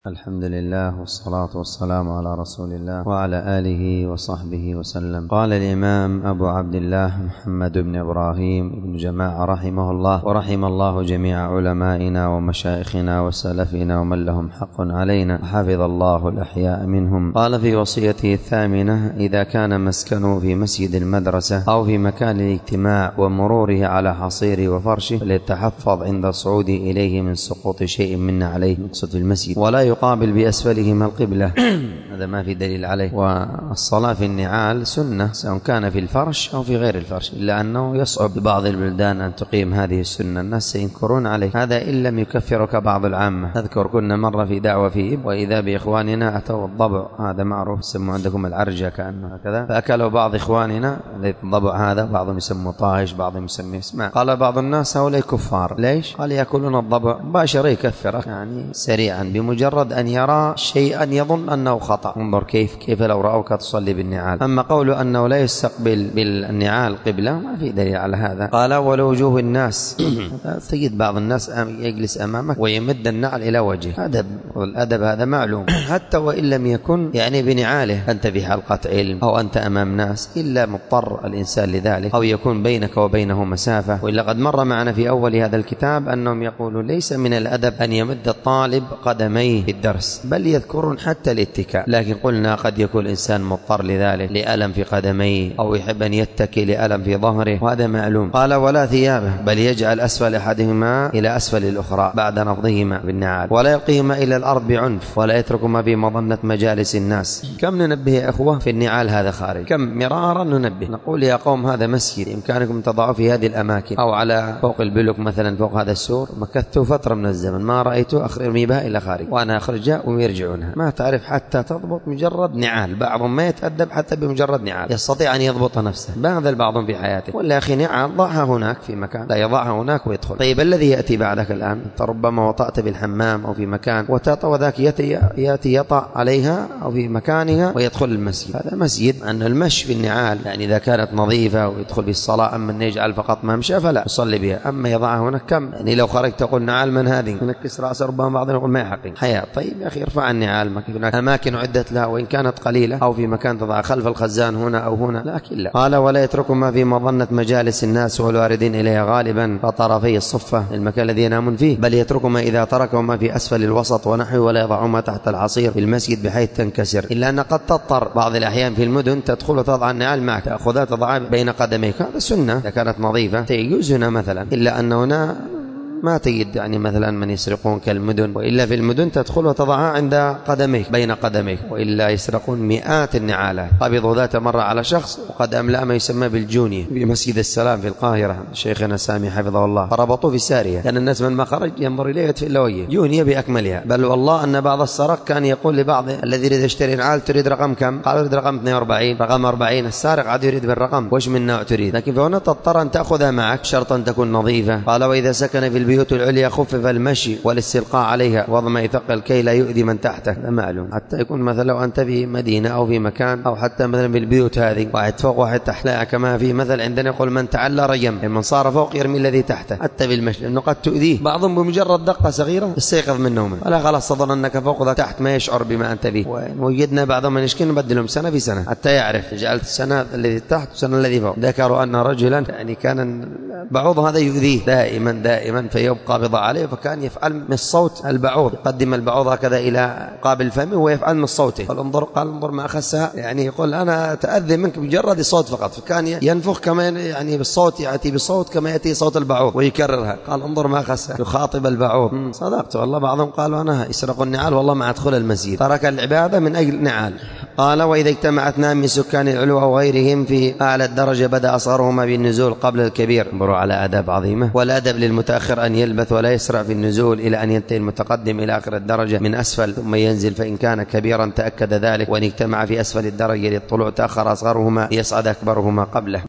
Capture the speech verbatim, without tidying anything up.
الحمد لله والصلاة والسلام على رسول الله وعلى آله وصحبه وسلم. قال الإمام أبو عبد الله محمد بن إبراهيم بن جماعة رحمه الله ورحم الله جميع علمائنا ومشايخنا وسلفنا ومن لهم حق علينا وحفظ الله الأحياء منهم. قال في وصيته الثامنة: إذا كان مسكنه في مسجد المدرسة أو في مكان الاجتماع ومروره على حصيره وفرشه فليتحفظ عند الصعود إليه من سقوط شيء منا عليه نقصد في المسجد، ولا يقابل بأسفلهما القبلة. هذا ما في دليل عليه. والصلاة في النعال سنة سواء كان في الفرش أو في غير الفرش، إلا أنه يصعب ببعض البلدان أن تقيم هذه السنة، الناس سينكرون عليه. هذا إن لم يكفرك بعض العامة. أذكر كنا مرة في دعوة في إب وإذا بإخواننا أتوا الضبع، هذا معروف يسموا عندكم العرجة كأنه هكذا، فأكلوا بعض إخواننا الضبع هذا، بعضهم يسموا طاهش بعضهم يسميه اسماء. قال بعض الناس هؤلاء كفار. ليش؟ قال يأكلون الضبع مباشرة يكفرك يعني سريعا بمجرد أن يرى شيئا يظن أنه خطأ. انظر كيف كيف لو رأوك تصلي بالنعال. أما قول أنه لا يستقبل بالنعال قبلة ما في دليل على هذا. قال ولوجوه الناس تجد بعض الناس يجلس أمامك ويمد النعل إلى وجهه، أدب، والأدب هذا معلوم حتى وإن لم يكن يعني بنعاله، أنت في حلقة علم أو أنت أمام ناس، إلا مضطر الإنسان لذلك أو يكون بينك وبينه مسافة. وإلا قد مر معنا في أول هذا الكتاب أنهم يقولون ليس من الأدب أن يمد الطالب قدميه في الدرس، بل يذكرون حتى الاتكاء، لكن قلنا قد يكون الإنسان مضطر لذلك لألم في قدميه أو يحب أن يتكي لألم في ظهره، وهذا معلوم. قال ولا ثيابه، بل يجعل أسفل أحدهما إلى أسفل الأخرى بعد نفضهما بالنعال، ولا يلقيهما إلى الأرض بعنف، ولا يتركهما في مظنة مجالس الناس. كم ننبه يا أخوة في النعال هذا خارج، كم مرارا ننبه نقول يا قوم هذا مسجد، إمكانكم تضعوا في هذه الأماكن أو على فوق البلوك مثلا فوق هذا السور. مكثت فترة من الزمن ما رأيته أخرج بها إلى خارج، وأنا أخرجها ويرجعونها، ما تعرف حتى تضبط مجرد نعال. بعضهم ما يتأدب حتى بمجرد نعال، يستطيع أن يضبط نفسه، باذل بعضهم في حياته. ولا أخي نعال ضعها هناك في مكان، لا يضعها هناك ويدخل. طيب الذي يأتي بعدك الآن، أنت ربما وطأت بالحمام أو في مكان وتطأ وذاك يأتي, يأتي يطأ عليها أو في مكانها ويدخل المسجد، هذا مسجد. أن المشي في النعال يعني إذا كانت نظيفة ويدخل بالصلاة، أما أن يجعل فقط ممشى فلا يصلي بها. أما يضعها هناك كم يعني لو خرجت تقول نعال من هذه، نكس رأس ربما بعضهم يقول ما يحقق حياة. طيب يا أخي ارفع النعال، هناك أماكن عدت لها وإن كانت قليلة، أو في مكان تضع خلف الخزان هنا أو هنا، لكن لا. قال ولا يتركهما في مظنة مجالس الناس والواردين إليها غالبا فطرفي الصفة المكان الذي ينامون فيه، بل يتركهما إذا تركهما في أسفل الوسط ونحوه، ولا يضعهما تحت العصير في المسجد بحيث تنكسر. إلا أن قد تضطر بعض الأحيان في المدن تدخل وتضع النعال معك، تأخذها تضعها بين قدميك، هذا سنة إذا كانت نظيفة تيجوز هنا مثلا. إلا أن هنا ما تجد يعني مثلا من يسرقون كالمدن، وإلا في المدن تدخل وتضعها عند قدميك بين قدميك، وإلا يسرقون مئات النعالات. قبضوا ذات مرة على شخص وقد أملأ ما يسمى بالجونية في مسجد السلام في القاهرة، شيخنا سامي حفظه الله، فربطوه في سارية، كان الناس من ما خرج ينظر إليه يدفئ لويه، جونية بأكملها. بل والله أن بعض السرق كان يقول لبعض الذي يريد يشتري نعال تريد رقم كم؟ قالوا يريد رقم اثنين وأربعين، رقم أربعين. السارق عاد يريد بالرقم، وش من نوع تريد؟ لكن فهنا تضطر أن تأخذها معك شرطا تكون نظيفة. قال وإذا سكن في البيوت العليا خفف المشي والاستلقاء عليها وضم يثقل كي لا يؤذي من تحته، هذا معلوم. حتى يكون مثلا لو أنت في مدينة أو في مكان، أو حتى مثلا في البيوت هذه واحد فوق واحد تحت، لا كما في مثل عندنا يقول من تعلى رجم، من صار فوق يرمي الذي تحته، حتى في المشي لأنه قد تؤذيه. بعضهم بمجرد دقة صغيرة يستيقظ من نومه، ولا خلاص تظن أنك فوق ذا تحت ما يشعر بما أنت به. ووجدنا بعضهم من يشكي نبدلهم سنة في سنة حتى يعرف، جعلت السنة الذي تحت وسنة الذي فوق. ذكروا أن رجلا يعني كان بعوض هذا يؤذيه دائما دائما فيبقى بضع عليه، فكان يفعل من الصوت البعوض، يقدم البعوض هكذا إلى قابل فمه ويفعل من صوته. قال انظر قال انظر ما أخسها، يعني يقول أنا أتأذى منك بمجرد الصوت فقط، فكان ينفخ كما يعني بالصوت، يأتي بالصوت كما يأتي صوت البعوض ويكررها. قال انظر ما أخسها يخاطب البعوض. صدقت والله. بعضهم قالوا أنا يسرقوا النعال والله ما أدخل المسجد، ترك العبادة من أجل نعال. قال وإذا اجتمع اثنان من سكان العلو أو غيرهم في أعلى الدرجة بدأ أصغرهما بالنزول قبل الكبير. انظروا على آداب عظيمة. والأدب للمتأخر أن يلبث ولا يسرع في النزول إلى أن ينتهي المتقدم إلى آخر الدرجة من أسفل ثم ينزل، فإن كان كبيرا تأكد ذلك، وإن اجتمع في أسفل الدرجة للطلوع تأخر أصغرهما يصعد أكبرهما قبله.